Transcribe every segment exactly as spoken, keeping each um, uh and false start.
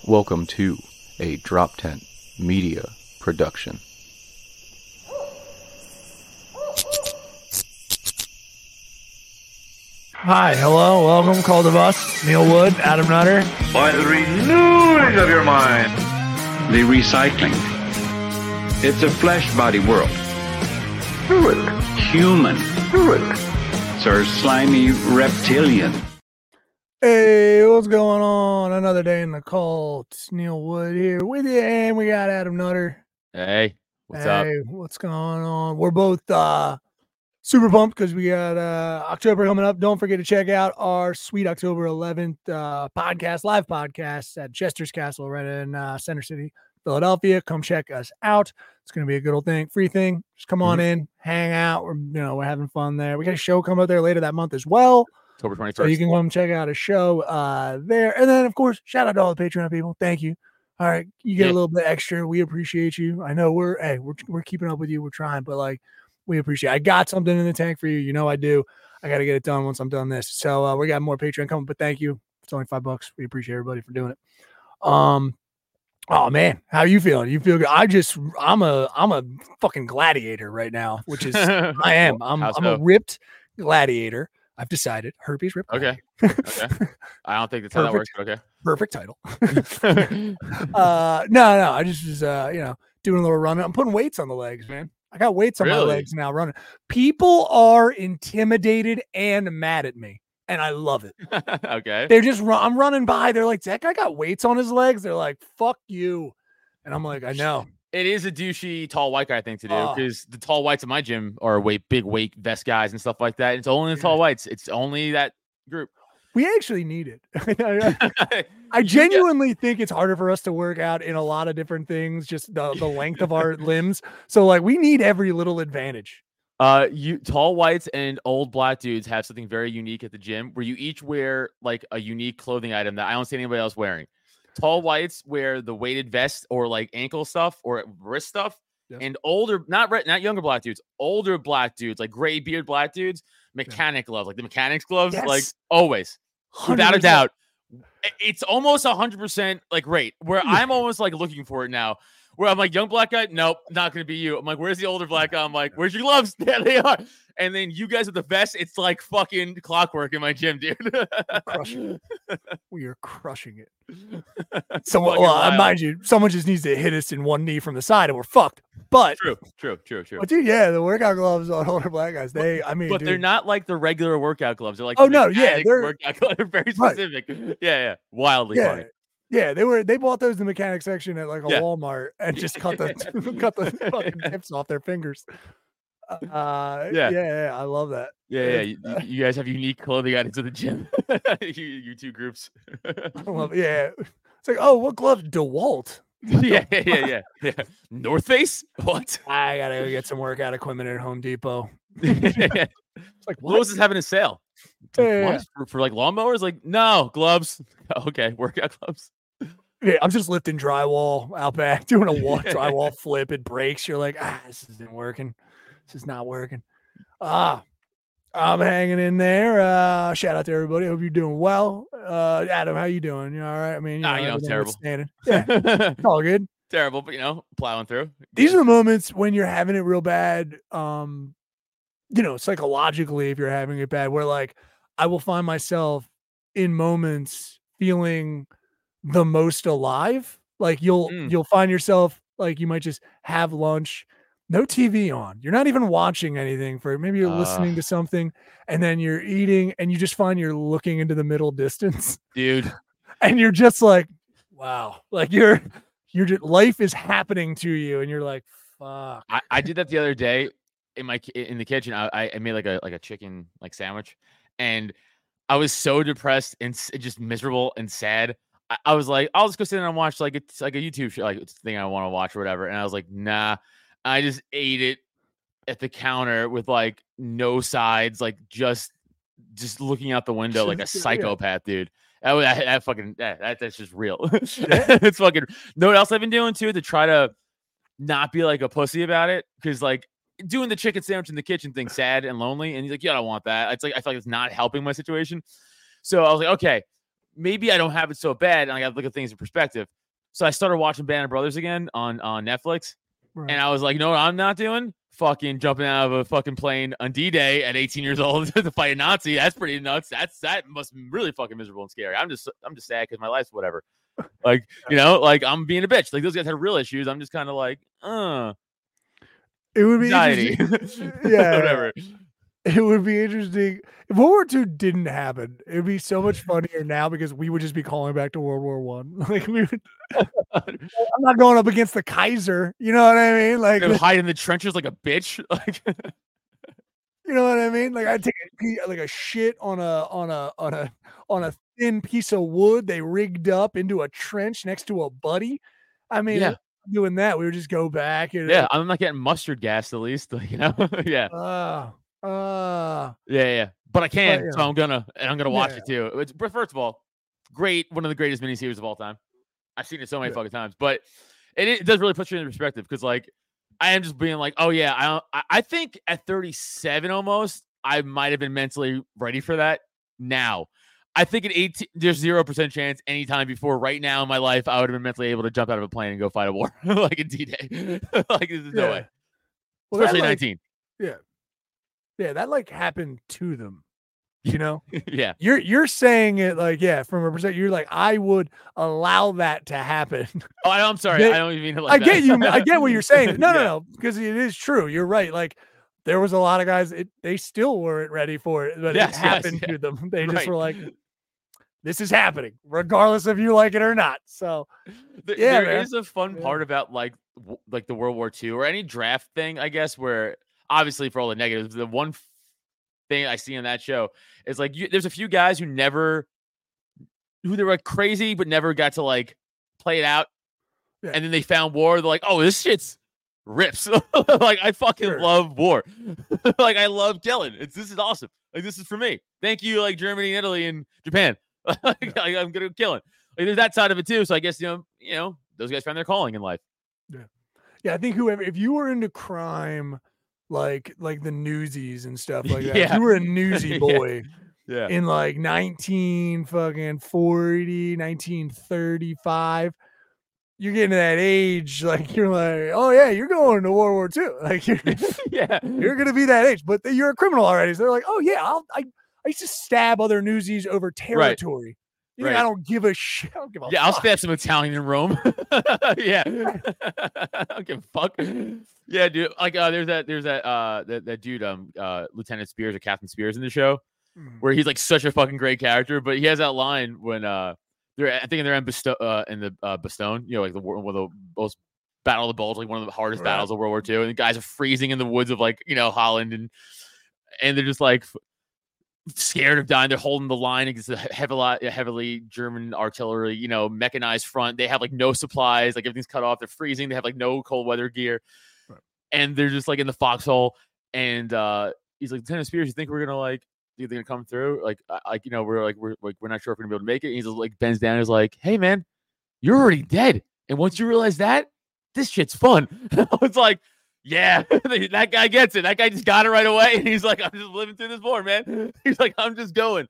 Welcome to a Drop Tent Media production. Hi, hello, welcome, Call the Bus, Neil Wood, Adam Nutter. By the renewing of your mind. The recycling. It's a flesh body world. Fluid. Human. Fluid. Sir slimy reptilian. Hey, what's going on? Another day in the cult. It's Neil Wood here with you, and we got Adam Nutter. Hey, what's hey, up? What's going on? We're both uh, super pumped because we got uh, October coming up. Don't forget to check out our sweet October eleventh uh, podcast, live podcast at Chester's Castle right in uh, Center City, Philadelphia. Come check us out. It's going to be a good old thing, free thing. Just come on Mm-hmm. in, hang out. We're, you know, we're having fun there. We got a show coming up there later that month as well. October twenty-first. So you can come check out a show uh, there. And then, of course, shout out to all the Patreon people. Thank you. All right. You get Yeah. a little bit extra. We appreciate you. I know we're, hey, we're, we're keeping up with you. We're trying, but like, we appreciate it. I got something in the tank for you. You know I do. I got to get it done once I'm done this. So uh, we got more Patreon coming, but thank you. It's only five bucks. We appreciate everybody for doing it. Um, Oh man, how you feeling? You feel good? I just, I'm a, I'm a fucking gladiator right now, which is, I am. I'm, How I'm so? a ripped gladiator. I've decided. Herpes ripped. Okay. gladiator. Okay. I don't think that's how that works. Perfect. but Perfect title. Okay. uh, no, no, I just was, uh, you know, doing a little running. I'm putting weights on the legs, man. I got weights on my Really? legs now running. People are intimidated and mad at me, and I love it. okay. They're just run. I'm running by. They're like, that guy got weights on his legs. They're like, fuck you. And I'm like, I know. It is a douchey tall white guy thing to do Oh. because the tall whites in my gym are way big weight vest guys and stuff like that. It's only the Yeah. tall whites. It's only that group. We actually need it. I, I genuinely think it's harder for us to work out in a lot of different things, just the, the length of our limbs. So like we need every little advantage. Uh, you tall whites and old black dudes have something very unique at the gym where you each wear like a unique clothing item that I don't see anybody else wearing. Tall whites wear the weighted vest or like ankle stuff or wrist stuff, Yes. and older, not re- not younger black dudes, older black dudes, like gray beard black dudes, mechanic gloves, like the mechanics gloves, Yes. like always, without a one hundred percent. doubt. I- It's almost a hundred percent like rate where I'm almost like looking for it now. Where I'm like, young black guy, nope, not gonna be you. I'm like, where's the older black guy? I'm like, where's your gloves? There they are. And then you guys with the vest, it's like fucking clockwork in my gym, dude. Crushing it. We are crushing it. Someone, Fucking well, uh, wild. mind you, someone just needs to hit us in one knee from the side and we're fucked. But, True, true, true, true. but dude, yeah, the workout gloves on older black guys, they, I mean, But dude, they're not like the regular workout gloves. They're like Oh, the no, yeah, mechanic they're- workout gloves. They're very Right. specific. Yeah, yeah, wildly yeah, funny. yeah, they were, they bought those in the mechanic section at like a Yeah. Walmart and just cut the, cut the fucking tips off their fingers. Uh, yeah, Yeah. yeah, I love that. Yeah, yeah. It's, You, uh, you guys have unique clothing items at the gym. you, you two groups. I love, yeah. It's like, oh, what glove? DeWalt. yeah, yeah, yeah, yeah, yeah. North Face? What? I gotta go get some workout equipment at Home Depot. It's It's like, what? Lowe's is having a sale. It's like, Yeah, yeah, what? For, for like lawnmowers? Like, no, gloves. Okay, workout gloves. Yeah, I'm just lifting drywall out back, doing a wall drywall flip. It breaks. You're like, ah, this isn't working. This is not working. Ah, I'm hanging in there. Uh, shout out to everybody. Hope you're doing well. Uh, Adam, how you doing? You all right? I mean, you Ah, know, you know, everything terrible. withstanding. Yeah, it's all good. Terrible, but you know, plowing through. These are the moments when you're having it real bad. Um, you know, psychologically, if you're having it bad, where like I will find myself in moments feeling the most alive. Like you'll Mm. you'll find yourself like you might just have lunch, no T V on. You're not even watching anything for maybe you're Uh. listening to something and then you're eating and you just find you're looking into the middle distance dude. and you're just like, wow, like you're you're just life is happening to you and you're like, fuck. I, I did that the other day in my ki- in the kitchen. I, I I made like a like a chicken like sandwich, and I was so depressed and s- just miserable and sad. I, I was like, I'll just go sit down and watch like it's like a YouTube show, like it's a thing I want to watch or whatever. And I was like, nah. I just ate it at the counter with like no sides, like just just looking out the window like a Yeah. psychopath, dude. That, was- that, that fucking that, that that's just real. It's fucking. Know what else I've been doing too to try to not be like a pussy about it? Because like doing the chicken sandwich in the kitchen thing, sad and lonely, and he's like, yeah, I don't want that. It's like I feel like it's not helping my situation. So I was like, okay, maybe I don't have it so bad, and I got to look at things in perspective. So I started watching Band of Brothers again on, on Netflix. Right. And I was like, you know what I'm not doing? Fucking jumping out of a fucking plane on D-Day at eighteen years old to fight a Nazi. That's pretty nuts. That's that must be really fucking miserable and scary. I'm just I'm just sad because my life's whatever. Like, you know, like I'm being a bitch. Like those guys had real issues. I'm just kind of like, uh it would be anxiety. interesting. Yeah, whatever. It would be interesting if World War Two didn't happen. It'd be so much funnier now because we would just be calling back to World War One. Like we would. I'm not going up against the Kaiser. You know what I mean? Like hide in the trenches like a bitch. Like you know what I mean? Like I'd take a, like a shit on a on a on a on a thin piece of wood they rigged up into a trench next to a buddy. I mean, yeah. doing that, we would just go back. And, yeah, I'm not getting mustard gas at least. Like, you know, yeah. Uh, uh, yeah, yeah. But I can, but, yeah. so I'm gonna and I'm gonna watch yeah. it too. It's first of all, great, one of the greatest miniseries of all time. I've seen it so many yeah. fucking times, but it, it does really put you in perspective because, like, I am just being like, oh yeah, I I think at thirty-seven almost, I might have been mentally ready for that. Now, I think at eighteen, there's zero percent chance anytime before right now in my life I would have been mentally able to jump out of a plane and go fight a war like a D-Day. Like there's no yeah. way, well, especially that, like, nineteen. Yeah, yeah, that like happened to them. You know, yeah, you're you're saying it like yeah, from a perspective, you're like I would allow that to happen. Oh, I'm sorry, they, I don't even mean it like I that. get you. I get what you're saying. No, yeah. no, no, because it is true. You're right. Like there was a lot of guys. It, they still weren't ready for it, but yes, it happened yes, yeah. to them. They just right. were like, "This is happening, regardless if you like it or not." So, the, yeah, there man. is a fun yeah. part about like w- like the World War Two or any draft thing, I guess, where obviously for all the negatives, the one thing I see in that show is like you, there's a few guys who never who they were like crazy but never got to like play it out, yeah. and then they found war. They're like, oh, this shit's rips. Like I fucking sure. love war. Like I love killing. It's this is awesome. Like this is for me. Thank you, like Germany, Italy, and Japan. Like, yeah. like, I'm gonna kill it. Like there's that side of it too. So I guess you know, you know, those guys found their calling in life. Yeah, yeah. I think whoever, if you were into crime, like like the Newsies and stuff like that, yeah. if you were a newsy boy, yeah. in like nineteen fucking forty, nineteen thirty-five, you're getting to that age, like you're like, oh yeah, you're going to World War Two, like you're, yeah, you're gonna be that age, but you're a criminal already. So they're like, oh yeah, I'll, I I used to stab other newsies over territory. Right. You know, right. I don't give a shit. I don't give a yeah, fuck. I'll stab some Italian in Rome. yeah, I don't give a fuck. Yeah, dude. Like, uh, there's that, there's that, uh, that, that dude, um, uh, Lieutenant Spears or Captain Spears in the show, mm. where he's like such a fucking great character. But he has that line when, uh, they're, I think they're in Basto- uh, in the uh, Bastogne, you know, like the one of the most Battle of the Bulge, like one of the hardest right. battles of World War Two, and the guys are freezing in the woods of like, you know, Holland, and and they're just like scared of dying. They're holding the line against the heavily, heavily German artillery, you know, mechanized front. They have like no supplies, like everything's cut off. They're freezing. They have like no cold weather gear, right. and they're just like in the foxhole. And uh, he's like, Lieutenant Spears, you think we're gonna like, you think they're gonna come through? Like, like you know, we're like, we're like, we're not sure if we're gonna be able to make it. And he's like, bends down, and is like, hey man, you're already dead. And once you realize that, this shit's fun. It's like, yeah, that guy gets it. That guy just got it right away. And he's like, I'm just living through this war, man. He's like, I'm just going.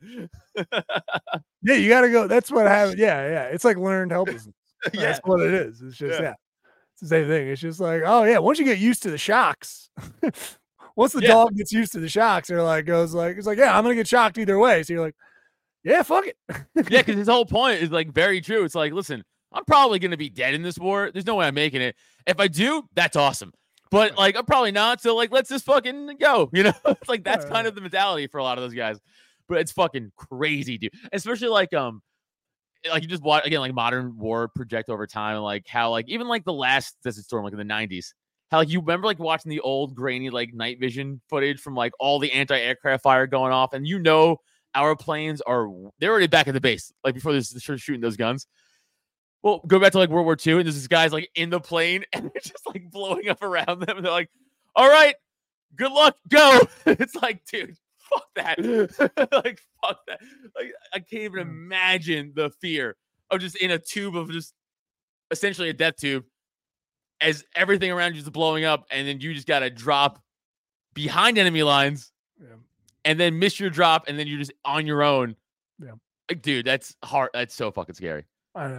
Yeah, you got to go. That's what happened. Yeah, yeah. It's like learned helplessness. Yeah. That's what it is. It's just, yeah. yeah. It's the same thing. It's just like, oh, yeah, once you get used to the shocks, once the yeah. dog gets used to the shocks, they're like, goes like, it's like, yeah, I'm going to get shocked either way. So you're like, yeah, fuck it. Yeah, because his whole point is like very true. It's like, listen, I'm probably going to be dead in this war. There's no way I'm making it. If I do, that's awesome. But like, I'm probably not. So like, let's just fucking go. You know, it's like that's kind of the mentality for a lot of those guys. But it's fucking crazy, dude. Especially like, um, like you just watch again, like modern war project over time, and like how like even like the last Desert Storm, like in the nineties, how like you remember like watching the old grainy like night vision footage from like all the anti-aircraft fire going off, and you know our planes are they're already back at the base like before they start shooting those guns. Well, go back to like World War Two, and there's this guy's like in the plane, and they're just like blowing up around them. And they're like, "All right, good luck, go." It's like, dude, fuck that. Like, fuck that. Like, I can't even imagine the fear of just in a tube of just essentially a death tube, as everything around you is blowing up, and then you just gotta drop behind enemy lines, yeah. and then miss your drop, and then you're just on your own. Yeah, like, dude, that's hard. That's so fucking scary. I know.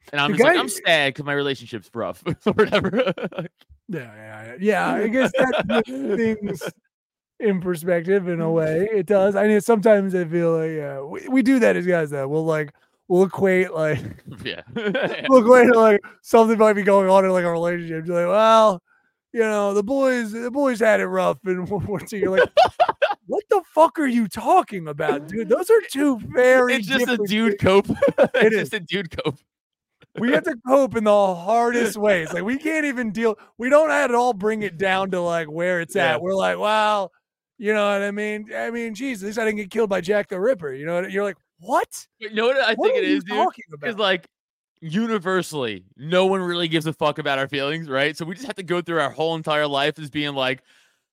And I'm The just like, guy- I'm sad because my relationship's rough or whatever. Yeah, yeah, yeah. I guess that puts things in perspective in a way. It does. I mean, sometimes I feel like yeah, we, we do that as guys. Though we'll like we'll equate like yeah. we'll equate like something might be going on in like a relationship. You're like, well, you know, the boys the boys had it rough, and you're like, what the fuck are you talking about, dude? Those are two very. It's just a different dude things. cope. It It's is. just a dude cope. We have to cope in the hardest ways. Like we can't even deal. We don't at all bring it down to like where it's Yeah. at. We're like, well, you know what I mean? I mean, geez, at least I didn't get killed by Jack the Ripper. You know what? You're like, what? You know what I What think are it you is, dude? talking Because about? like universally, no one really gives a fuck about our feelings, right? So we just have to go through our whole entire life as being like,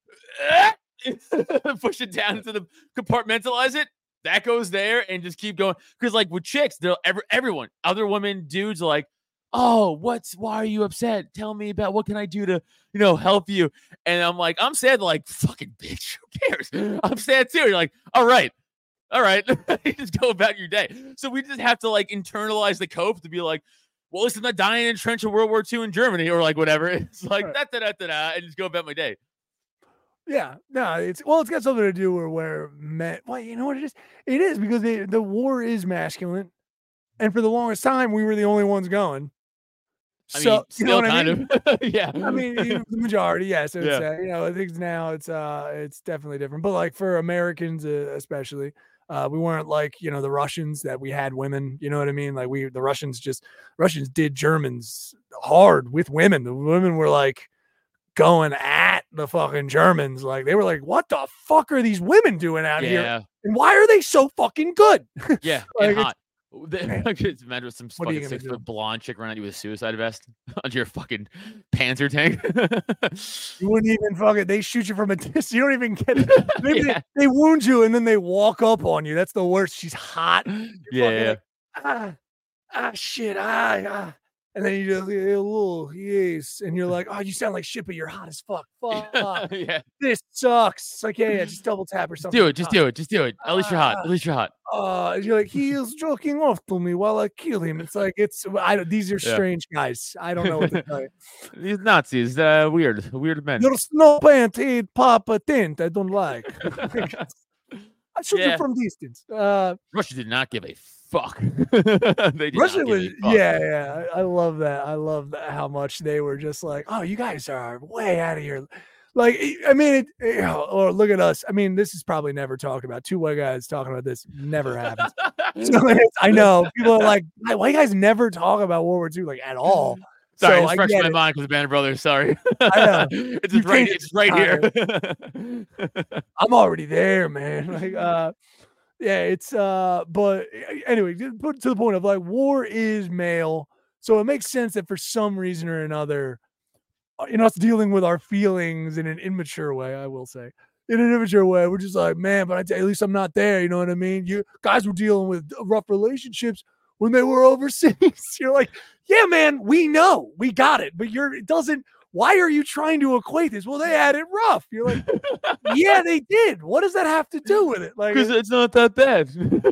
push it down into the compartmentalize it. That goes there and just keep going. Because like with chicks, they'll every everyone, other women, dudes are like, oh, what's why are you upset? Tell me about what can I do to, you know, help you? And I'm like, I'm sad, like, fucking bitch, who cares? I'm sad too. You're like, all right, all right. You just go about your day. So we just have to like internalize the cope to be like, well, at least I'm not dying in a trench of World War Two in Germany or like whatever. It's like Right. da da da da da, and just go about my day. Yeah, no, it's well, it's got something to do with where men. Well, you know what it is? It is because they, the war is masculine, and for the longest time, we were the only ones going. I So mean, you know still what I kind mean? of. Yeah. I mean, you know, the majority, yes. It's, Yeah. uh, you know, I think now it's uh, it's definitely different. But like for Americans, uh, especially, uh, we weren't like you know the Russians that we had women. You know what I mean? Like we, the Russians just Russians did Germans hard with women. The women were like going at the fucking Germans. Like they were like, what the fuck are these women doing out here? Yeah. And why are they so fucking good? Yeah. Like, And it's- hot. I could imagine some What are you fucking gonna six do? foot blonde chick running at you with a suicide vest under your fucking Panzer tank. You wouldn't even fucking. They shoot you from a distance. You don't even get it. Maybe Yeah. they, they wound you and then they walk up on you. That's the worst. She's hot. You're Yeah, fucking yeah. like, ah, ah, shit, ah, ah. And then you just, a little, yes. And you're like, oh, you sound like shit, but you're hot as fuck. Fuck. Yeah. This sucks. It's like, yeah, yeah, just double tap or something. Do it. Just do it. Just do it. At least you're hot. At least you're hot. Uh, and you're like, he is joking off to me while I kill him. It's like, it's, I don't, these are Yeah. strange guys. I don't know what to tell you. These Nazis, uh, weird, weird men. Your snow pant eat papa tint. I don't like. I shoot Yeah. you from distance. Uh, Russia did not give a fuck. They did Russia not give was, a fuck. yeah, yeah. I, I love that. I love that, how much they were just like, oh, you guys are way out of here. Like, I mean, it, you know, or look at us. I mean, this is probably never talked about. Two white guys talking about this never happens. So it's, I know people are like, why white guys never talk about World War Two like at all. Sorry, so it's I fresh in get my it. mind because of Band of Brothers. Sorry. I know. It's You just right. changed It's right the here. I'm already there, man. Like, uh, yeah, it's uh, but anyway, just put it to the point of like war is male, so it makes sense that for some reason or another, uh, you know, us dealing with our feelings in an immature way. I will say, in an immature way, we're just like, man, but I tell you, at least I'm not there. You know what I mean? You guys were dealing with rough relationships when they were overseas. You're like, yeah, man, we know, we got it, but you're it doesn't. Why are you trying to equate this? Well, they had it rough. You're like, yeah, they did. What does that have to do with it? Like, Because it's not that bad.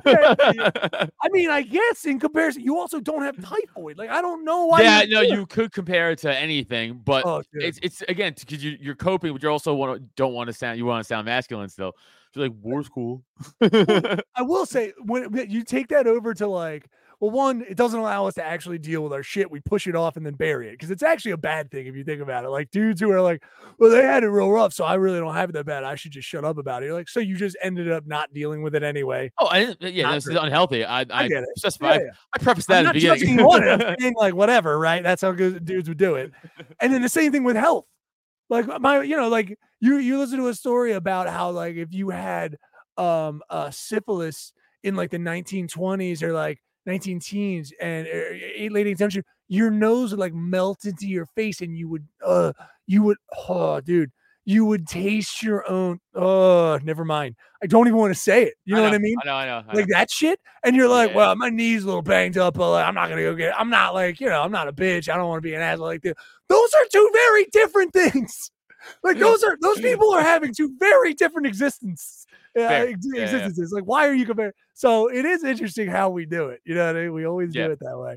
I mean, I guess in comparison, you also don't have typhoid. Like, I don't know why. yeah, you no, do it. you could compare it to anything, but Oh, dude. it's it's again because you, you're coping, but you also want to don't want to sound you want to sound masculine still. So you're like, war's cool. I will say when when you take that over to like, well, one, it doesn't allow us to actually deal with our shit. We push it off and then bury it because it's actually a bad thing if you think about it. Like dudes who are like, well, they had it real rough, so I really don't have it that bad. I should just shut up about it. You're like, so you just ended up not dealing with it anyway. Oh, I didn't, yeah, Not this is great. unhealthy. I I, I get it. specify. Yeah, yeah. I preface that I'm at not the judging beginning. you on it. I'm saying like whatever, right? That's how good dudes would do it. And then the same thing with health. Like my, you know, like you you listen to a story about how like if you had um uh syphilis in like the nineteen twenties or like nineteen teens and uh, late eighteenth century, your nose would like melt into your face and you would uh you would oh dude you would taste your own oh never mind. I don't even want to say it. You know, what I mean? I know, I know. I Like know. that shit, and you're like, Yeah. well, my knee's a little banged up, but like, I'm not gonna go get it. I'm not like, you know, I'm not a bitch. I don't want to be an asshole like this. Those are two very different things. Like those are those people are having two very different existences. Uh, Fair. ex- Yeah, yeah. existences. Like, why are you comparing? So it is interesting how we do it. You know what I mean? We always Yeah. do it that way.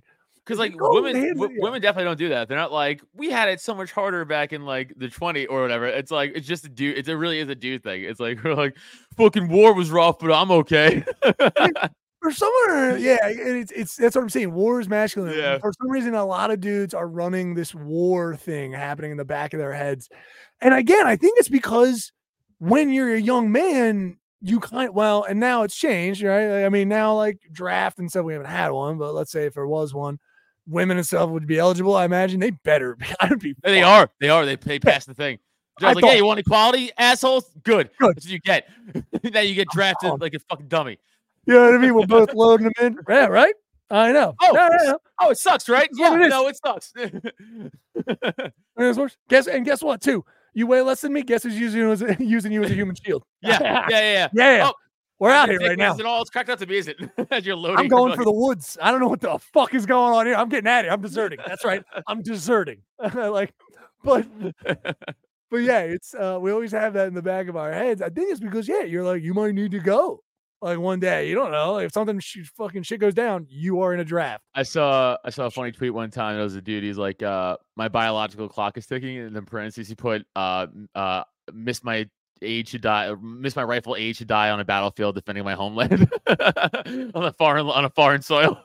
Because like Oh, women, man, w- yeah. women definitely don't do that. They're not like we had it so much harder back in like the twenty or whatever. It's like it's just a dude. It's, it really is a dude thing. It's like we're like fucking war was rough, but I'm okay. For someone, yeah, and it's it's that's what I'm saying. War is masculine. Yeah. For some reason, a lot of dudes are running this war thing happening in the back of their heads. And again, I think it's because when you're a young man, you kind well, and now it's changed, right? I mean, now like draft and stuff, we haven't had one, but let's say if there was one, women and stuff would be eligible. I imagine they better be. I'd be. They fucked. are. They are. They they passed the thing. I I was like, thought- hey, you want equality, assholes? Good. Good. That's what you get. Now you get drafted pumped. like a fucking dummy. You know what I mean? We're both loading them in. Yeah, right? I know. Oh, Yeah, yeah, yeah. oh, it sucks, right? That's what Yeah, it is. no, it sucks. And it's worse. Guess and guess what? Too, you weigh less than me. Guess who's using you as a, using you as a human shield? yeah, yeah, yeah, yeah. yeah. yeah. Oh, We're out here Dick right now. Is it all? It's cracked out to be, is it? As you're loading. I'm going for the woods. I don't know what the fuck is going on here. I'm getting at it. I'm deserting. That's right. I'm deserting. like, but but yeah, it's uh we always have that in the back of our heads. I think it's because yeah, you're like you might need to go. Like one day, you don't know. Like, if something sh- fucking shit goes down, you are in a draft. I saw I saw a funny tweet one time. It was a dude. He's like, uh, my biological clock is ticking, and in parentheses he put, uh, uh, missed my age to die, missed my rightful age to die on a battlefield defending my homeland on a foreign on a foreign soil.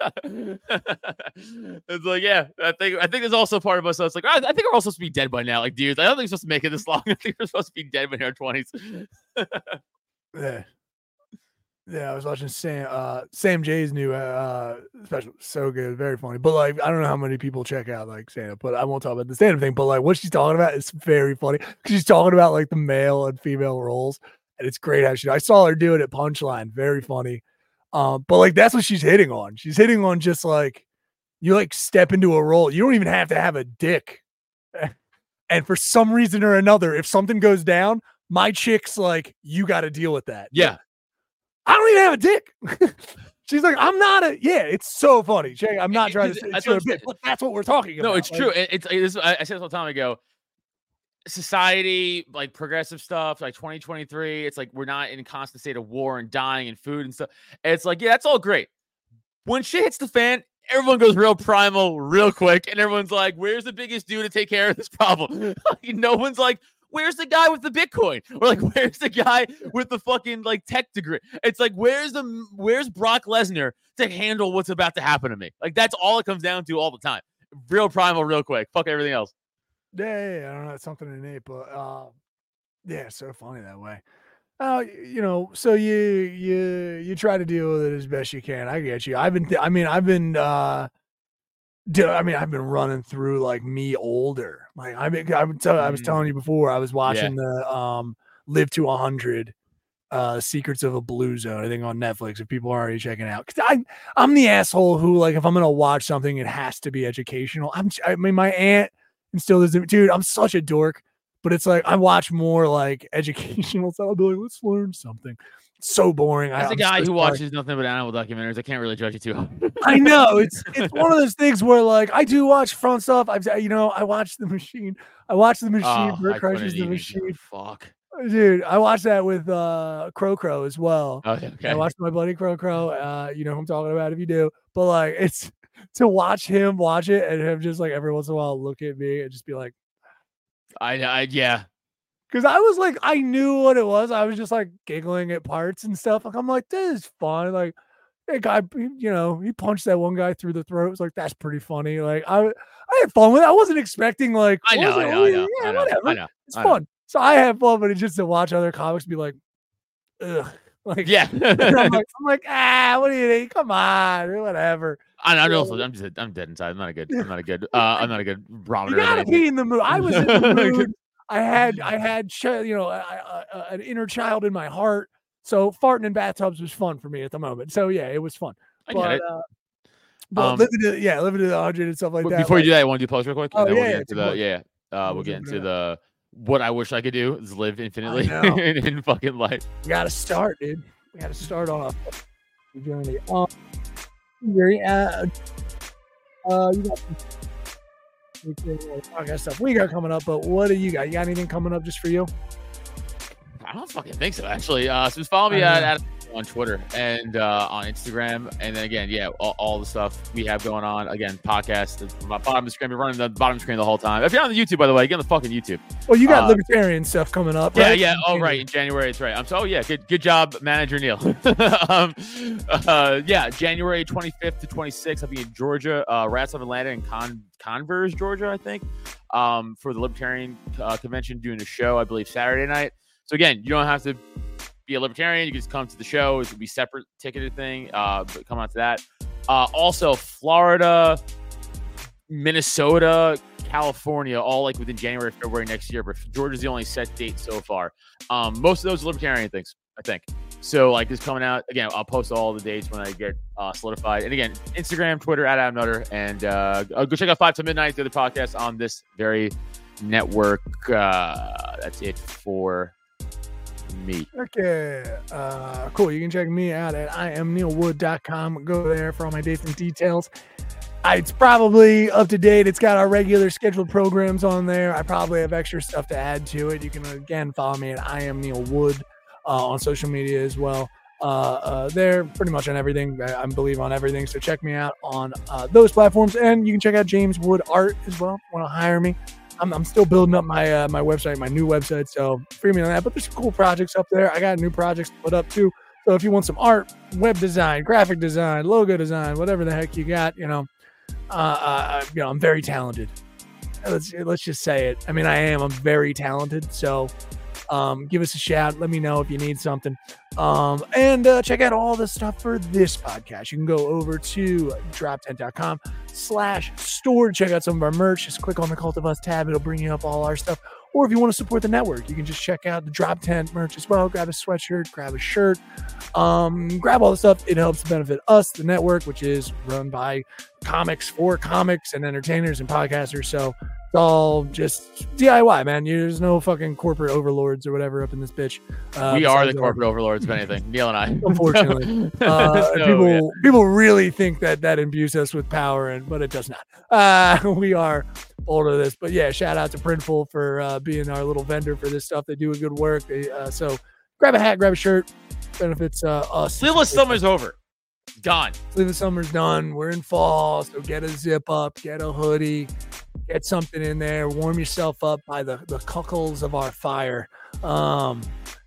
It's like, yeah, I think I think there's also part of us that's like, I, I think we're all supposed to be dead by now. Like, dudes, I don't think we're supposed to make it this long. I think we're supposed to be dead when we're in our twenties. Yeah. Yeah, I was watching Sam uh Sam Jay's new uh special. So good, very funny. But like I don't know how many people check out like stand-up, but I won't talk about the stand-up thing. But like what she's talking about is very funny. Because she's talking about like the male and female roles. And it's great how she I saw her do it at Punchline. Very funny. Um, but like that's what she's hitting on. She's hitting on just like you like step into a role. You don't even have to have a dick. And for some reason or another, if something goes down, my chick's like, you got to deal with that. Yeah. I don't even have a dick. She's like, I'm not a, yeah, it's so funny. Jay, I'm not trying to say That's it's a what I'm bit, but that's what we're talking about. No, it's Like, true. It, it's, it's I I said this all the time ago. Society, like progressive stuff, like twenty twenty-three, it's like we're not in a constant state of war and dying and food and stuff. And it's like, yeah, that's all great. When shit hits the fan, everyone goes real primal real quick, and everyone's like, where's the biggest dude to take care of this problem? No one's like, where's the guy with the Bitcoin? Or like, where's the guy with the fucking like tech degree? It's like, where's the where's Brock Lesnar to handle what's about to happen to me? Like, that's all it comes down to all the time. Real primal, real quick. Fuck everything else. Yeah, yeah, yeah, I don't know. It's something innate, but uh, yeah, it's so funny that way. Uh, you know, so you you you try to deal with it as best you can. I get you. I've been, th- I mean, I've been, uh, do, I mean, I've been running through like me older. Like I've been, I, tell, I was Mm. telling you before, I was watching the um Live to one hundred, uh, Secrets of a Blue Zone, I think on Netflix. If people are already checking out, because I I'm the asshole who like if I'm gonna watch something, it has to be educational. I'm, I mean, my aunt instilled this, in me- dude. I'm such a dork. But it's like I watch more like educational stuff. I'll be like, let's learn something. It's so boring. As I, a I'm guy so who sorry. watches nothing but animal documentaries, I can't really judge you too hard. I know it's it's one of those things where like I do watch front stuff. I've you know I watch The Machine. I watch The Machine. Oh, Bert I Crushes couldn't The even give a Machine. Fuck. Dude, I watched that with uh Crow Crow as well. Okay. okay. I watched my buddy Crow Crow. Uh, you know who I'm talking about if you do. But like it's to watch him watch it and him just like every once in a while look at me and just be like. I, I, yeah. Because I was like, I knew what it was. I was just like giggling at parts and stuff. Like, I'm like, this is fun. Like, that guy, you know, he punched that one guy through the throat. It was like, that's pretty funny. Like, I, I had fun with it. I wasn't expecting like, I know, what was I it? know, I know, yeah, I know, whatever. I know. It's I know. fun. So I had fun, but it's just to watch other comics be like, ugh. Like, Yeah. I'm like, I'm like, ah, what do you think? Come on, whatever. I, I know. I'm just. I'm dead inside. I'm not a good. I'm not a good. Uh, I'm not a good You barometer. gotta of be in the mood. I was in the anything. mood. I had, I had, ch- you know, a, a, a- an inner child in my heart. So farting in bathtubs was fun for me at the moment. So yeah, it was fun. I get But, it. uh, but Um, living to, yeah, living to the hundred and stuff like But that. Before like, you do that, I want to do post real quick. Oh, and then yeah, we'll yeah, get into do the post. yeah. Uh, We'll we'll get jump into into the what I wish I could do is live infinitely know. in, in fucking life. we gotta start, dude. We gotta start on a journey. Um, very, uh, uh, you got some podcast stuff we got coming up, but what do you got? You got anything coming up just for you? I don't fucking think so. Actually, uh, so just follow me I at, know. at on Twitter and uh, on Instagram. And then again, yeah, all, all the stuff we have going on. Again, podcast, the bottom of the screen. We're running the bottom screen the whole time. If you're on the YouTube, by the way, get on the fucking YouTube. Well, you got uh, libertarian stuff coming up, yeah, right? Yeah, Oh, right. In January, it's right. I'm so, oh, yeah, good good job, Manager Neil. um, uh, yeah, January twenty-fifth to twenty-sixth, I'll be in Georgia, uh, Rats of Atlanta and Con- Converse, Georgia, I think, um, for the Libertarian uh, Convention, doing a show, I believe, Saturday night. So, again, you don't have to be a Libertarian. You can just come to the show. It could be separate ticketed thing, uh, but come on to that. Uh, also, Florida, Minnesota, California, all like within January, February next year. But Georgia's the only set date so far. Um, most of those are Libertarian things, I think. So, like, this coming out, again, I'll post all the dates when I get uh, solidified. And, again, Instagram, Twitter, at Adam Nutter. And uh, go check out Five to Midnight, the other podcast on this very network. Uh, that's it for me. Okay, uh, cool. You can check me out at I am neil wood dot com. Go there for all my dates and details. I, it's probably up to date. It's got our regular scheduled programs on there. I probably have extra stuff to add to it. You can again follow me at I am Neil Wood uh, on social media as well. Uh, uh, they're pretty much on everything. I, I believe on everything. So check me out on uh, those platforms, and you can check out James Wood Art as well. Want to hire me? I'm, I'm still building up my uh, my website, my new website, so free me on that. But there's some cool projects up there. I got new projects to put up too. So if you want some art, web design, graphic design, logo design, whatever the heck you got, you know, uh, uh, you know, I'm very talented. Let's let's just say it. I mean, I am. I'm very talented. So um, give us a shout. Let me know if you need something. Um, and uh, check out all the stuff for this podcast. You can go over to drop tent dot com slash store to check out some of our merch. Just click on the Cult of Us tab. It'll bring you up all our stuff. Or if you want to support the network, you can just check out the Drop Tent merch as well. Grab a sweatshirt, grab a shirt, um, grab all the stuff. It helps benefit us, the network, which is run by comics for comics and entertainers and podcasters. So it's all just D I Y, man. There's no fucking corporate overlords or whatever up in this bitch. Uh, we are the corporate overlords, if anything. Neil and I. Unfortunately. uh, so, people yeah. people really think that that imbues us with power, and but it does not. Uh, we are old of this. But yeah, shout out to Printful for uh, being our little vendor for this stuff. They do a good work. They, uh, so grab a hat, grab a shirt. Benefits uh, us. Sleeveless summer's over. Gone. Sleeveless summer's done. We're in fall, so get a zip up, get a hoodie, get something in there. Warm yourself up by the the cuckolds of our fire. Um,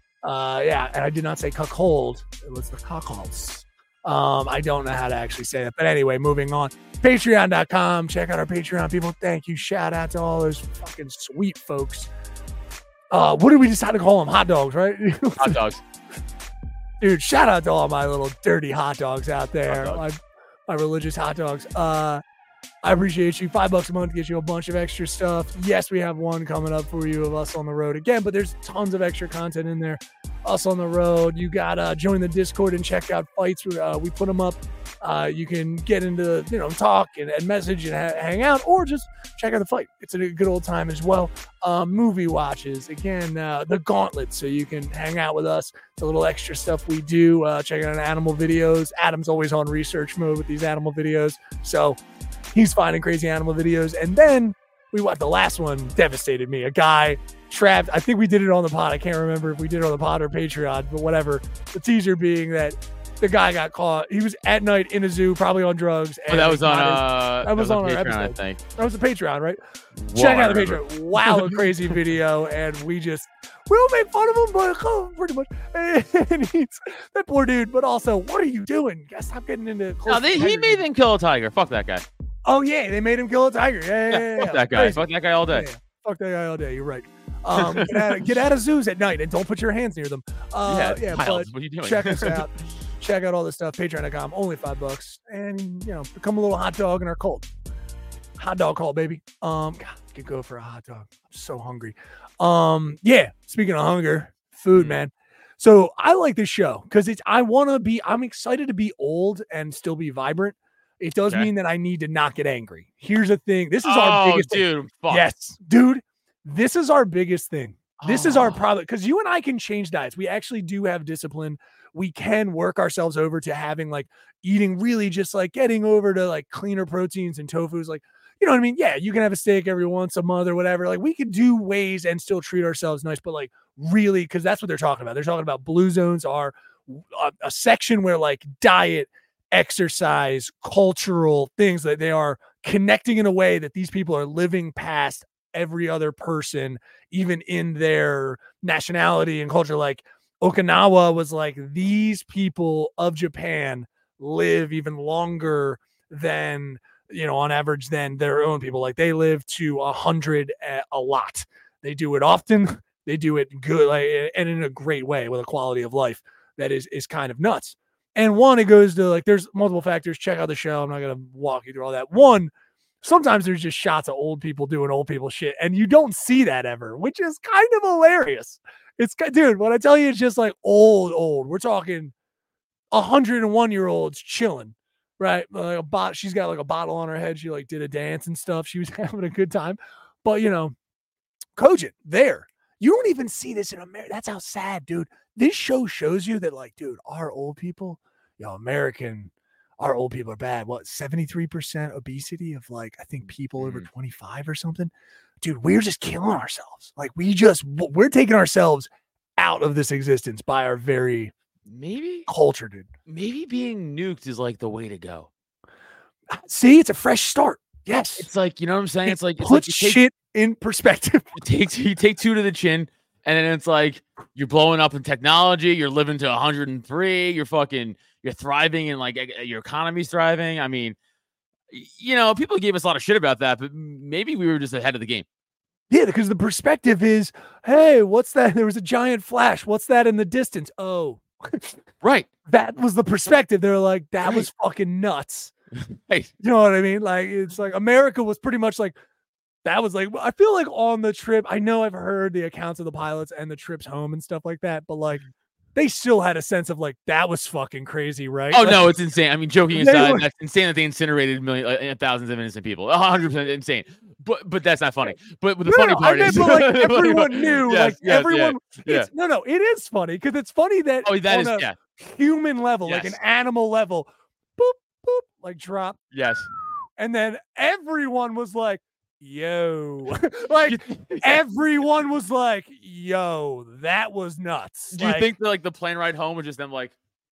uh, yeah, and I did not say cuckold. It was the cuckolds. Um, I don't know how to actually say that. But anyway, moving on. Patreon dot com. Check out our Patreon people. Thank you. Shout out to all those fucking sweet folks. Uh, what did we decide to call them? Hot dogs, right? Hot dogs. Dude, shout out to all my little dirty hot dogs out there. Hot My, my religious hot dogs. Uh, I appreciate you. Five bucks a month gets you a bunch of extra stuff. Yes, we have one coming up for you of us on the road again, but there's tons of extra content in there. Us on the road. You got to join the Discord and check out fights. Uh, we put them up. Uh, you can get into, you know, talk and, and message and ha- hang out, or just check out the fight. It's a good old time as well. Uh, movie watches, again, uh, the Gauntlet, so you can hang out with us. It's a little extra stuff we do. Uh, check out animal videos. Adam's always on research mode with these animal videos, so he's finding crazy animal videos. And then we watched the last one, devastated me. A guy trapped. I think we did it on the pod. I can't remember if we did it on the pod or Patreon, but whatever. The teaser being that the guy got caught. He was at night in a zoo, probably on drugs. Oh, that was on. Uh, that was on our Patreon, episode. I think That was the Patreon, right? Whoa, Check I out the remember. Patreon. Wow, a crazy video, and we just we don't make fun of him, but oh, pretty much. And he's that poor dude. But also, what are you doing? You gotta stop getting into. close No, they, he competitors. made them kill a tiger. Fuck that guy. Oh yeah, they made him kill a tiger. Yeah, yeah, yeah. Fuck yeah. that guy. Crazy. Fuck that guy all day. Yeah, fuck that guy all day. You're right. Um, get, out of, get out of zoos at night and don't put your hands near them. Uh, yeah, child, but what are you doing? check us out. Check out all this stuff. Patreon dot com. Only five bucks, and you know, become a little hot dog in our cult. Hot dog cult, baby. Um, God, I could go for a hot dog. I'm so hungry. Um, yeah. Speaking of hunger, food, Mm. man. So I like this show because it's. I want to be. I'm excited to be old and still be vibrant. It does Okay. mean that I need to not get angry. Here's the thing. This is oh, our biggest thing. dude. Fuck. Yes, dude. This is our biggest thing. This is our Oh. problem because you and I can change diets. We actually do have discipline. We can work ourselves over to having like eating really just like getting over to like cleaner proteins and tofu's. Like, you know what I mean? Yeah, you can have a steak every once a month or whatever. Like we could do ways and still treat ourselves nice, but like really, because that's what they're talking about. They're talking about blue zones are a, a section where like diet, exercise, cultural things that they are connecting in a way that these people are living past every other person, even in their nationality and culture. Like Okinawa was like, these people of Japan live even longer than, you know, on average than their own people. Like they live to a hundred a lot. They do it often. They do it good, like, and in a great way with a quality of life that is, is kind of nuts. And one, it goes to like, there's multiple factors. Check out the show. I'm not going to walk you through all that. One, sometimes there's just shots of old people doing old people shit, and you don't see that ever, which is kind of hilarious. It's, dude, when I tell you, it's just like old, old. We're talking one hundred one year olds chilling, right? Like a bot, she's got like a bottle on her head. She like did a dance and stuff. She was having a good time, but you know, cogent there. You don't even see this in America. That's how sad, dude. This show shows you that, like, dude, our old people, you know, American, our old people are bad. What, seventy-three percent obesity of, like, I think people over twenty-five or something? Dude, we're just killing ourselves. Like, we just, we're taking ourselves out of this existence by our very maybe culture, dude. Maybe being nuked is like the way to go. See, it's a fresh start. Yes. It's like, you know what I'm saying? It it's like, it's put like you take, shit in perspective. you take, you take two to the chin, and then it's like you're blowing up in technology. You're living to one hundred three. You're fucking, you're thriving, and like your economy's thriving. I mean, you know, people gave us a lot of shit about that, but maybe we were just ahead of the game. Yeah, because the perspective is, hey, what's that? There was a giant flash. What's that in the distance? Oh, right. That was the perspective. They're like, that Right. was fucking nuts. Hey, you know what I mean? Like, it's like America was pretty much like, that was like, I feel like on the trip, I know I've heard the accounts of the pilots and the trips home and stuff like that, but like, they still had a sense of like, that was fucking crazy, right? oh like, no, it's insane. I mean, joking They aside, were- that's insane that they incinerated million, uh, thousands of innocent people. one hundred percent insane. But but that's not funny. But, but the No, funny no, I part meant, is, but, like, the funny everyone part- knew, Yes, like yes, everyone, yeah, it's, no, no, it is funny because it's funny that Oh, that on is a yeah. human level, like Yes. an animal level, boop, boop, like drop. Yes. And then everyone was like, yo, like everyone was like, yo, that was nuts. Do you Like, think that like the plane ride home was just them like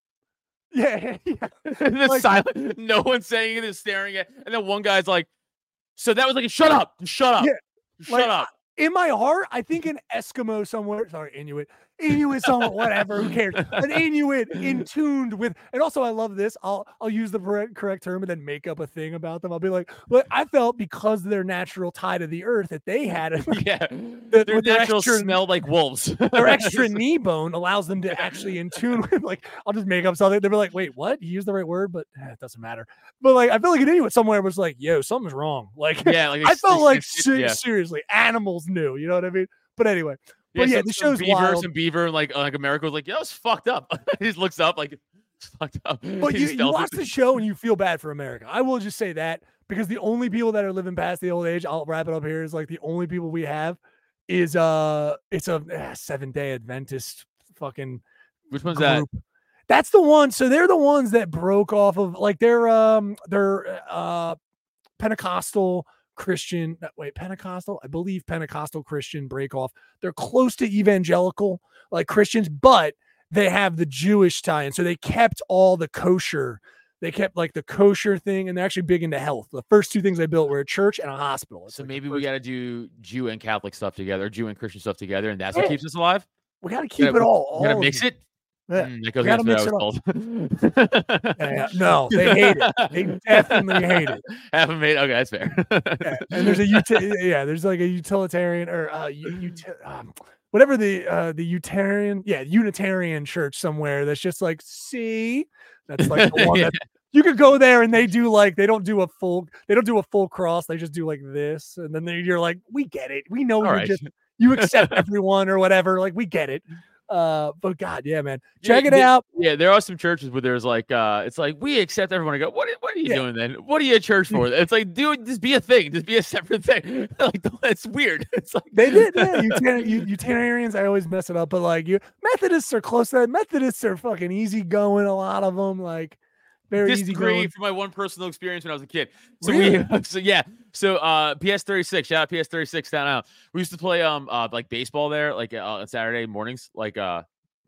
yeah, yeah. and then Like- silent, no one saying anything, staring at, and then one guy's like, so that was like, shut up, just shut up, Yeah, Just like, shut up. In my heart, I think an Eskimo somewhere, sorry, Inuit, Inuit somewhere, whatever, who cares? An Inuit in tuned with, and also I love this. I'll I'll use the correct, correct term and then make up a thing about them. I'll be like, but I felt because of their natural tie to the earth that they had it. Yeah, the- their with their natural extra- smell like wolves. Their extra knee bone allows them to actually in tune with, like, I'll just make up something. They'll be like, wait, what? He used the right word, but eh, it doesn't matter. But like, I feel like an Inuit somewhere was like, yo, something's wrong. Like, Yeah, like I it's- felt it's- like it's- se- yeah. seriously, animals knew, you know what I mean? But anyway, Yeah, but yeah, some- the some show's beaver, wild. some beaver, like like America was like, yeah, it's fucked up. he just looks up like it's fucked up. But He you, just you tells watch it. the show and you feel bad for America. I will just say that because the only people that are living past the old age, I'll wrap it up here, is like the only people we have is uh it's a uh, Seventh Day Adventist fucking Which one's that? group. That's the one. So they're the ones that broke off of like they're um they're uh Pentecostal Christian. no, Wait, Pentecostal? I believe Pentecostal Christian break off. They're close to evangelical like Christians, but they have the Jewish tie, and so they kept all the kosher. They kept like the kosher thing, and they're actually big into health. The first two things they built were a church and a hospital. It's So like the maybe we first- got to do Jew and Catholic stuff together, Jew and Christian stuff together, and that's what Yeah. keeps us alive. we got to keep gotta- it all. We gotta all of mix it. it. Yeah. Mm, that goes We gotta against what I mix was told. Yeah, yeah. No, they hate it. They definitely hate it. Haven't made. Okay, that's fair. Yeah, and there's a uti- yeah, there's like a utilitarian or uh, u- uti- um, whatever the uh, the Unitarian, yeah, Unitarian church somewhere that's just like, see, that's like the one that you could go there and they do like they don't do a full they don't do a full cross, they just do like this, and then they, you're like, we get it, we know All you right. just you accept everyone or whatever, like we get it. Uh, but God, yeah, man, Yeah, check it they- out. Yeah, there are some churches where there's like, uh, it's like we accept everyone. I go, what? What are you Yeah. doing then? What are you at church for? It's like, dude, just be a thing, just be a separate thing. Like it's weird. It's like They did, yeah. Utilitarian, u- Utilitarians, I always mess it up, but like you, Methodists are close to that. Methodists are fucking easy going. A lot of them, like very easy disagree going. from my one personal experience when I was a kid. So Really? we, so yeah, so uh, P S thirty-six, shout out P S thirty-six down out. We used to play um uh like baseball there, like uh, on Saturday mornings, like uh, you know,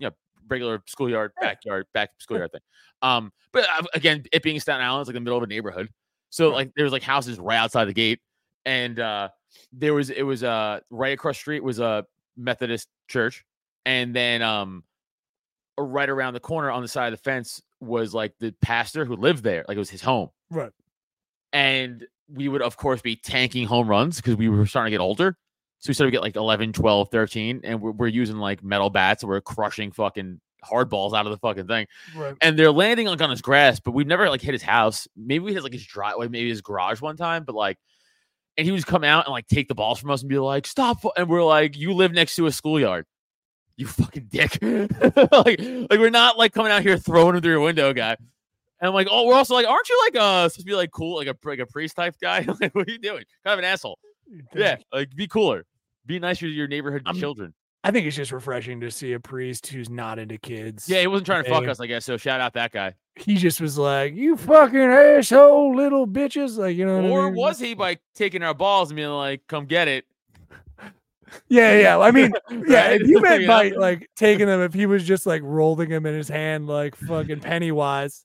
regular schoolyard, backyard, back schoolyard thing. Um, but uh, again, it being Staten Island, it's like the middle of a neighborhood. So like there was like houses right outside the gate. And uh, there was, it was uh, right across the street was a Methodist church. And then um, right around the corner on the side of the fence was like the pastor who lived there. Like it was his home. Right. And we would, of course, be tanking home runs because we were starting to get older. So we started to get like eleven, twelve, thirteen. And we're, we're using like metal bats. And we're crushing fucking hard balls out of the fucking thing. Right. And they're landing like on his grass, but we've never like hit his house. Maybe we hit like his driveway, maybe his garage one time. But like, and he would come out and like take the balls from us and be like, stop. And we're like, you live next to a schoolyard. You fucking dick. like, like we're not like coming out here throwing them through your window, guy. And I'm like, oh, we're also like, aren't you like uh supposed to be like cool, like a like a priest type guy? Like, what are you doing? Kind of an asshole. Yeah, like be cooler. Be nicer to your neighborhood I'm, children. I think it's just refreshing to see a priest who's not into kids. Yeah, he wasn't trying to fuck us, I guess. So shout out that guy. He just was like, you fucking asshole little bitches. Like, you know what or I mean? was he by taking our balls and being like, come get it? Yeah, yeah. I mean, yeah, Right? if you meant You by know? like taking them, if he was just like rolling them in his hand like fucking Pennywise,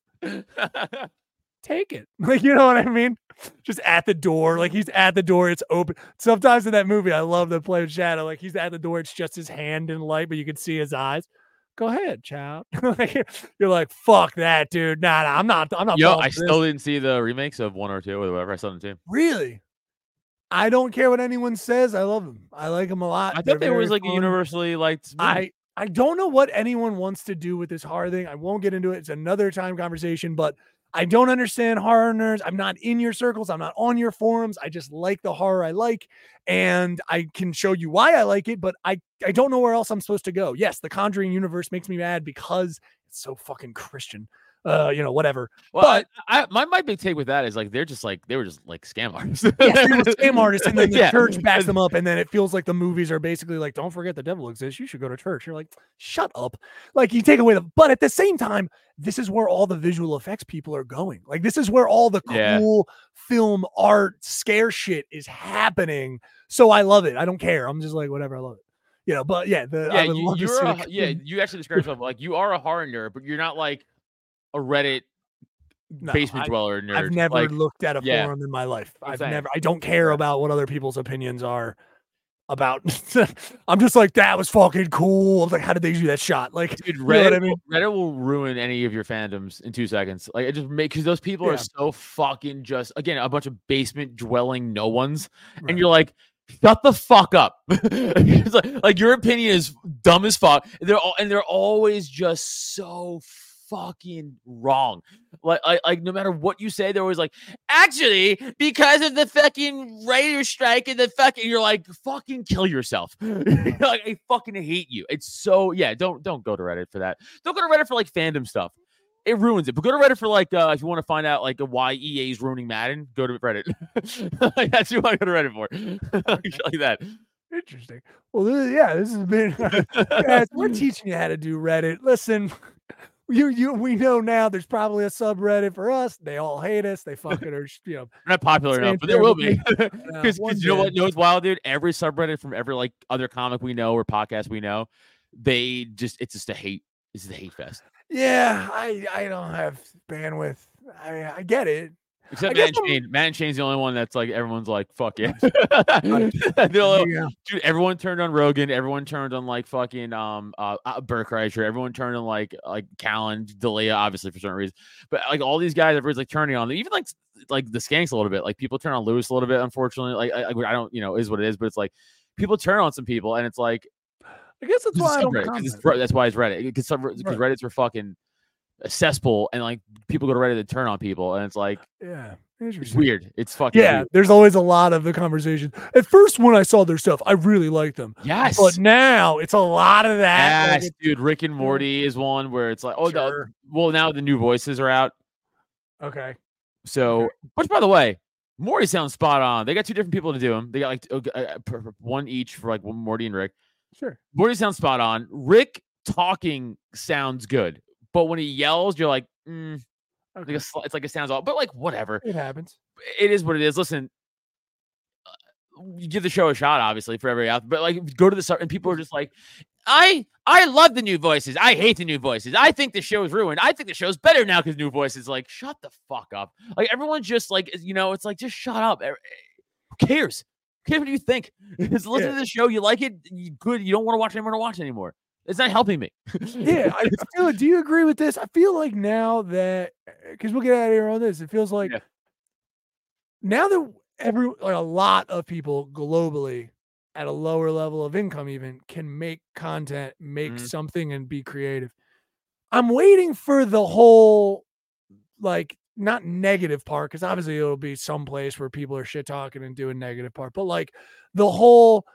take it. Like, you know what I mean? Just at the door. Like he's at the door, it's open. Sometimes in that movie, I love the play with shadow. Like he's at the door, it's just his hand in light, but you can see his eyes. Go ahead, child. You're like, fuck that, dude. Nah, nah, I'm not. I'm not. Yo, falling I for still this. didn't see the remakes of one or two or whatever. I saw them too. Really. I don't care what anyone says. I love them. I like them a lot. I They're thought there was very like a fun. universally liked. movie. I I don't know what anyone wants to do with this horror thing. I won't get into it. It's another time conversation, but I don't understand horror nerds. I'm not in your circles. I'm not on your forums. I just like the horror I like, and I can show you why I like it, but I, I don't know where else I'm supposed to go. Yes, the Conjuring universe makes me mad because it's so fucking Christian. Uh, you know, whatever. Well, but I, I, my my big take with that is like they're just like they were just like scam artists. yeah, they were scam artists, and then the Yeah. church backs them up, and then it feels like the movies are basically like, don't forget the devil exists. You should go to church. You're like, shut up. Like you take away the, but at the same time, this is where all the visual effects people are going. Like this is where all the Yeah. cool film art scare shit is happening. So I love it. I don't care. I'm just like, whatever. I love it. You know, but yeah, the, I Yeah, would you, love to you're see a, it. yeah. You actually describe yourself like you are a horror nerd, but you're not like a Reddit No, basement I- dweller nerd. I've never like, looked at a yeah. forum in my life. I've Same. never, I don't care about what other people's opinions are about. I'm just like, that was fucking cool. I'm like, how did they do that shot? Like, Dude, you know Reddit, what I mean? will, Reddit will ruin any of your fandoms in two seconds. Like it just make because those people Yeah. are so fucking just again a bunch of basement dwelling no ones, Right. and you're like, shut the fuck up. It's like, like your opinion is dumb as fuck. They're all and they're always just so fucking wrong. Like, like, like no matter what you say, they're always like, actually, because of the fucking writer's strike and the fucking, you're like, fucking kill yourself. Like, I fucking hate you. It's so yeah. Don't don't go to Reddit for that. Don't go to Reddit for like fandom stuff. It ruins it. But go to Reddit for like uh, if you want to find out like why E A is ruining Madden. Go to Reddit. Like, that's what you want to go to Reddit for. Like that. Interesting. Well, this, yeah, this has been, guys, we're teaching you how to do Reddit. Listen, you, you, we know now there's probably a subreddit for us. They all hate us. They fucking are, you know, We're not popular Saying enough, but there will be. terrible Because one you know day. what? You know what's wild, dude? Every subreddit from every like other comic we know or podcast we know, they just it's just a hate. It's a hate fest. yeah, I, I don't have bandwidth. I, I get it. Except I guess Matt and I'm- Shane. Matt and Shane's the only one that's like everyone's like, fuck yeah. They're like, Yeah. dude, everyone turned on Rogan. Everyone turned on like fucking um uh, uh Bert Kreischer. Everyone turned on like like Callan, D'Elia, obviously for certain reasons. But like all these guys, everyone's like turning on them. Even like like the Skanks a little bit. Like people turn on Lewis a little bit. Unfortunately, like I, I don't, you know, is what it is. But it's like people turn on some people, and it's like I guess that's it's why I don't subreddit, 'cause it's comment. Re- that's why it's Reddit. Because because Right. Reddit's for fucking a cesspool, and like people go to Reddit to turn on people, and it's like Yeah. it's Interesting. weird. It's fucking Yeah, weird. there's always a lot of the conversation. At first, when I saw their stuff, I really liked them. Yes. But now it's a lot of that. like, Yes, dude. Rick and Morty is one where it's like, oh, the, Sure. well, now the new voices are out. okay. So, which by the way, Morty sounds spot on. They got two different people to do them. They got like uh, uh, per- per- one each for like Morty and Rick. Sure. Morty sounds spot on. Rick talking sounds good, but when he yells, you're like, mm, like Okay. a sl- it's like it sounds all, but like whatever. It happens. It is what it is. Listen, uh, you give the show a shot, obviously, for every out, but like go to the start, and people are just like, I I love the new voices. I hate the new voices. I think the show's ruined. I think the show's better now because new voices. Like, shut the fuck up. Like, everyone's just like, you know, it's like, just shut up. Who cares? Who cares what you think? Just listen Yeah. to the show. You like it? You good. You don't want to watch it anymore to watch it anymore. It's not helping me. Yeah, I, I feel like, do you agree with this? I feel like now that, because we'll get out of here on this, it feels like Yeah. now that every like a lot of people globally at a lower level of income even can make content, make Mhm. something and be creative. I'm waiting for the whole like not negative part, because obviously it'll be some place where people are shit talking and doing negative part, but like the whole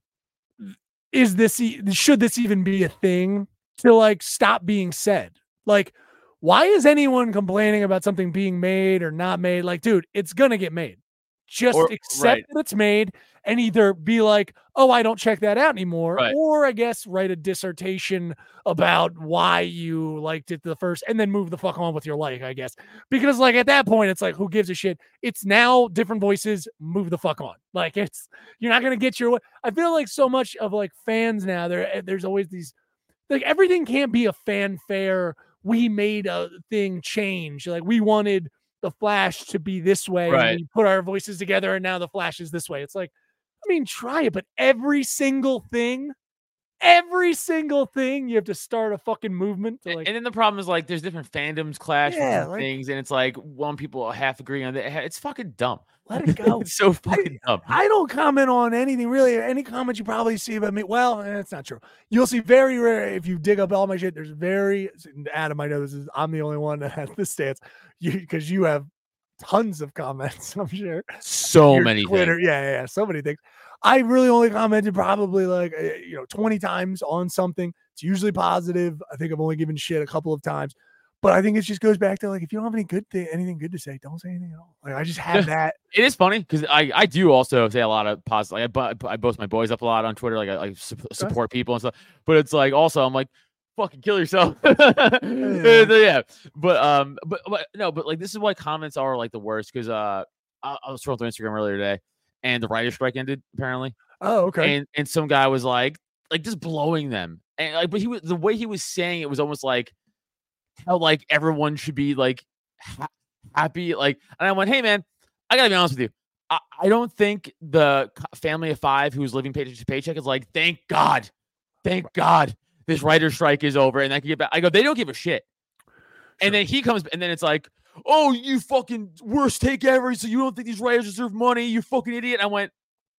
is this e- should this even be a thing to like stop being said? Like, why is anyone complaining about something being made or not made? Like, dude, it's gonna get made. Just Or- accept right. that it's made and either be like, oh, I don't check that out anymore, Right. or I guess write a dissertation about why you liked it the first and then move the fuck on with your life, I guess. Because like at that point, it's like, who gives a shit? It's now different voices, move the fuck on. Like, it's you're not gonna get your way. I feel like so much of like fans now, there there's always these like everything can't be a fanfare. We made a thing change. Like we wanted the Flash to be this way, Right. and we put our voices together, and now the Flash is this way. It's like, I mean, try it, but every single thing, every single thing, you have to start a fucking movement to And- like. and then the problem is like there's different fandoms clash with Yeah, different like- things, and it's like one people half agree on that. It's fucking dumb. Let it go. It's so fucking dumb. I don't comment on anything really. Any comment you probably see about me, well, eh, it's not true. You'll see very rare if you dig up all my shit. There's very Adam. I know this is. I'm the only one that has this stance. You because you have tons of comments. I'm sure. So Your many Twitter, things. yeah, yeah, yeah, so many things. I really only commented probably like uh, you know twenty times on something. It's usually positive. I think I've only given shit a couple of times, but I think it just goes back to like if you don't have any good thing, anything good to say, don't say anything at all. Like I just have that. It is funny because I, I do also say a lot of positive. Like I, bu- I boast my boys up a lot on Twitter. Like I, I su- support people and stuff. But it's like also I'm like, fucking kill yourself. yeah. yeah. But um, but, but no, but like this is why comments are like the worst because uh, I, I was scrolling through Instagram earlier today, and the writer's strike ended apparently. Oh, okay. And and some guy was like, like just blowing them, and like, but he was the way he was saying it was almost like how like everyone should be like ha- happy, like. And I went, hey man, I gotta be honest with you. I, I don't think the family of five who's living paycheck to paycheck is like, thank God, thank God this writer's strike is over and I can get back. I go, they don't give a shit. And then he comes, and then it's like, oh, you fucking worst take ever. So you don't think these writers deserve money? You fucking idiot. I went,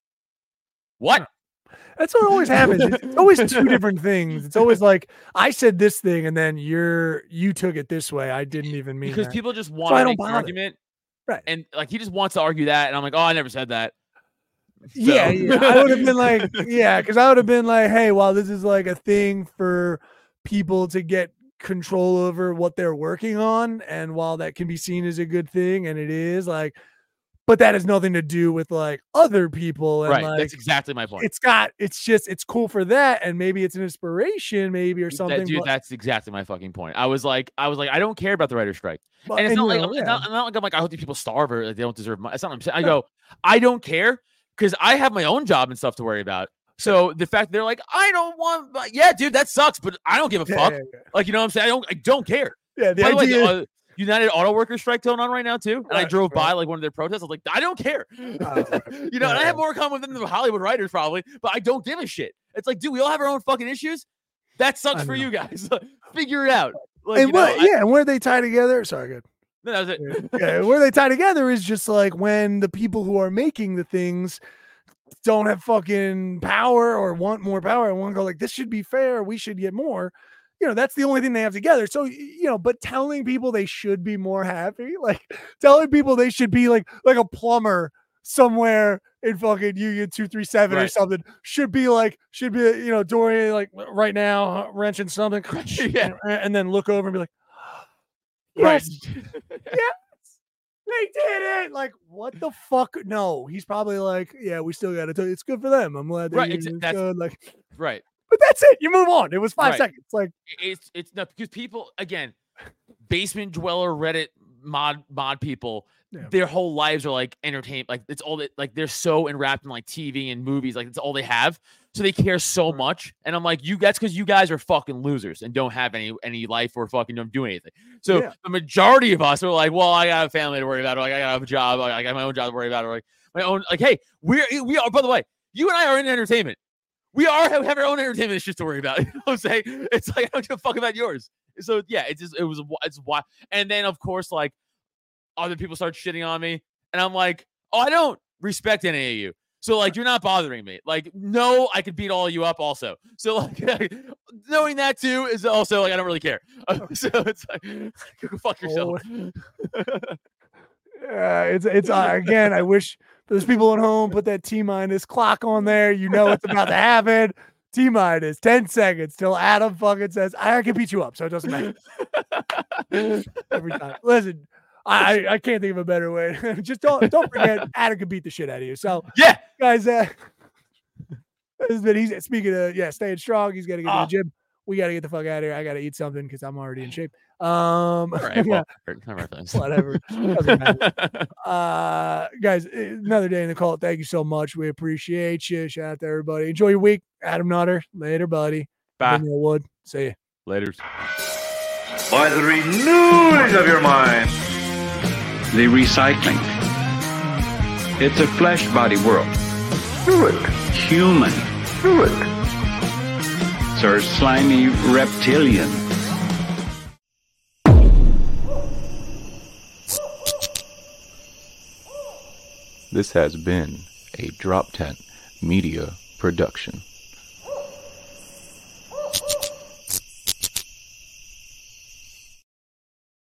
what? That's what always happens. It's, it's always two different things. It's always like I said this thing, and then you're you took it this way. I didn't even mean Because that. people just I want to don't make an bother. argument. Right. And like he just wants to argue that. And I'm like, oh, I never said that. Yeah, So- yeah. I would have been like, yeah, because I would have been like, hey, well, this is like a thing for people to get control over what they're working on, and while that can be seen as a good thing, and it is like, but that has nothing to do with like other people, and right. like That's exactly my point. it's got, it's just, it's cool for that, and maybe it's an inspiration, maybe or That- something. dude, but, that's exactly my fucking point. I was like, I was like, I don't care about the writer's strike. but- And it's and, not you like know, I'm, yeah. it's not, it's not like I'm like I hope these people starve or like, they don't deserve money. That's not what I'm saying. I No. go, I don't care because I have my own job and stuff to worry about. So the fact they're like, I don't want, but yeah, dude, that sucks, but I don't give a Yeah, fuck. yeah, yeah. Like, you know what I'm saying? I don't, I don't care. Yeah, the By the way, idea. the, uh, United Auto Workers strike going on right now too, and I Right, drove by right. like one of their protests. I was like, I don't care, right. you know. And Yeah, I yeah. have more in common with them than the Hollywood writers probably, but I don't give a shit. It's like, dude, we all have our own fucking issues. That sucks I for know. you guys. Figure it out. Like, and you know, what, I- yeah, and where they tie together. Sorry, good. no, that was it. Yeah, where they tie together is just like when the people who are making the things don't have fucking power or want more power and want to go like, this should be fair, we should get more. You know, that's the only thing they have together. So, y- you know, but telling people they should be more happy, like telling people they should be like like a plumber somewhere in fucking Union two three seven or Right. something should be like should be you know Dorian like right now uh, wrenching something Yeah. and, and then look over and be like, Right. yes, they did it. Like, what the fuck? No, he's probably like, yeah, we still got to do it. It's good for them. I'm glad they Right, it's exa- that's- good. Like, Right. but that's it. You move on. It was five Right. seconds. Like, It's it's not because people again, basement dweller Reddit mod mod people, Yeah. their whole lives are like entertainment. Like it's all that, like they're so enwrapped in like T V and movies. Like it's all they have. So they care so much. And I'm like, you that's because you guys are fucking losers and don't have any any life or fucking don't do anything. So Yeah. the majority of us are like, well, I got a family to worry about, or like I got a job, like, I got my own job to worry about, or like my own like, hey, we're we are, by the way, you and I are in entertainment. We are have, have our own entertainment shit to worry about. You know what I'm saying? It's like I don't give a fuck about yours. So yeah, it's just it was it's why. And then of course, like other people start shitting on me, and I'm like, oh, I don't respect any of you. So like you're not bothering me. Like no, I could beat all of you up also. So like knowing that too is also like I don't really care. So it's like go fuck yourself. Yeah, it's it's uh, again. I wish those people at home put that T minus clock on there. You know it's about to happen. T minus ten seconds till Adam fucking says I can beat you up, so it doesn't matter. Every time. Listen, I I can't think of a better way. Just don't don't forget Adam can beat the shit out of you. So yeah, guys, uh, this has been easy. Speaking of yeah, staying strong. He's got to get oh. to the gym. We got to get the fuck out of here. I got to eat something because I'm already in shape. Um, all right, well, whatever. Doesn't matter. Uh, guys, another day in the cult. Thank you so much. We appreciate you. Shout out to everybody. Enjoy your week. Adam Nutter. Later, buddy. Bye. Wood. See you. Later. By the renewing of your mind. The recycling. It's a flesh body world. Do it. Human. Do it. Or slimy reptilian. This has been a Drop Tent Media Production.